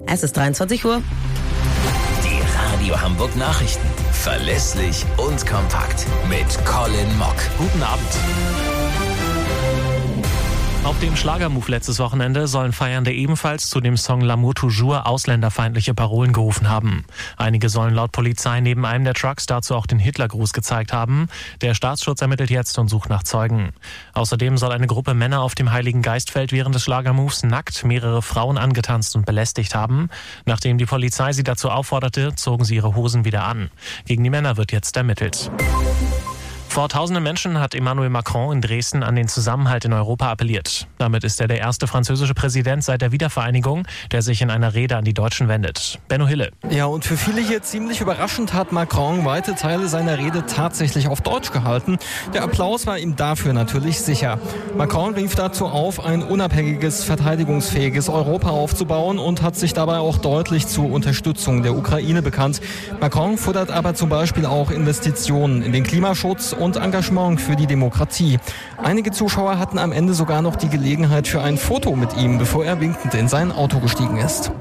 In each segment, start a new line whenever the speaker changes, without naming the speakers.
Es ist 23 Uhr.
Die Radio Hamburg Nachrichten. Verlässlich und kompakt. Mit Colin Mock.
Guten Abend. Auf dem Schlagermove letztes Wochenende sollen Feiernde ebenfalls zu dem Song L'amour toujours ausländerfeindliche Parolen gerufen haben. Einige sollen laut Polizei neben einem der Trucks dazu auch den Hitlergruß gezeigt haben. Der Staatsschutz ermittelt jetzt und sucht nach Zeugen. Außerdem soll eine Gruppe Männer auf dem Heiligen Geistfeld während des Schlagermoves nackt mehrere Frauen angetanzt und belästigt haben. Nachdem die Polizei sie dazu aufforderte, zogen sie ihre Hosen wieder an. Gegen die Männer wird jetzt ermittelt. Vor tausenden Menschen hat Emmanuel Macron in Dresden an den Zusammenhalt in Europa appelliert. Damit ist er der erste französische Präsident seit der Wiedervereinigung, der sich in einer Rede an die Deutschen wendet. Benno Hille.
Ja, und für viele hier ziemlich überraschend hat Macron weite Teile seiner Rede tatsächlich auf Deutsch gehalten. Der Applaus war ihm dafür natürlich sicher. Macron rief dazu auf, ein unabhängiges, verteidigungsfähiges Europa aufzubauen und hat sich dabei auch deutlich zur Unterstützung der Ukraine bekannt. Macron fordert aber zum Beispiel auch Investitionen in den Klimaschutz und Engagement für die Demokratie. Einige Zuschauer hatten am Ende sogar noch die Gelegenheit für ein Foto mit ihm, bevor er winkend in sein Auto gestiegen ist.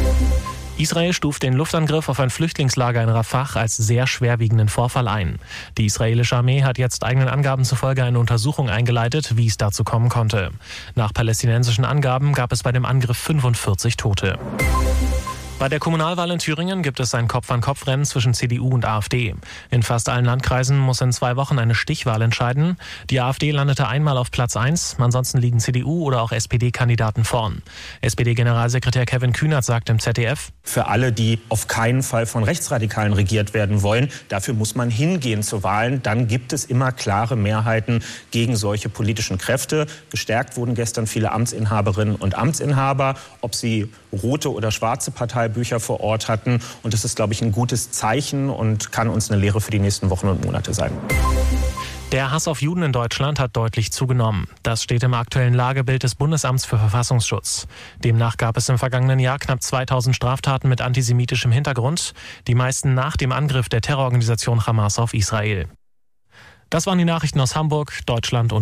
Israel stuft den Luftangriff auf ein Flüchtlingslager in Rafah als sehr schwerwiegenden Vorfall ein. Die israelische Armee hat jetzt eigenen Angaben zufolge eine Untersuchung eingeleitet, wie es dazu kommen konnte. Nach palästinensischen Angaben gab es bei dem Angriff 45 Tote. Bei der Kommunalwahl in Thüringen gibt es ein Kopf-an-Kopf-Rennen zwischen CDU und AfD. In fast allen Landkreisen muss in 2 Wochen eine Stichwahl entscheiden. Die AfD landete einmal auf Platz 1, ansonsten liegen CDU oder auch SPD-Kandidaten vorn. SPD-Generalsekretär Kevin Kühnert sagt im ZDF:
Für alle, die auf keinen Fall von Rechtsradikalen regiert werden wollen, dafür muss man hingehen zu Wahlen. Dann gibt es immer klare Mehrheiten gegen solche politischen Kräfte. Gestärkt wurden gestern viele Amtsinhaberinnen und Amtsinhaber, ob sie rote oder schwarze Parteibücher vor Ort hatten. Und das ist, glaube ich, ein gutes Zeichen und kann uns eine Lehre für die nächsten Wochen und Monate sein.
Der Hass auf Juden in Deutschland hat deutlich zugenommen. Das steht im aktuellen Lagebild des Bundesamts für Verfassungsschutz. Demnach gab es im vergangenen Jahr knapp 2000 Straftaten mit antisemitischem Hintergrund, die meisten nach dem Angriff der Terrororganisation Hamas auf Israel. Das waren die Nachrichten aus Hamburg, Deutschland und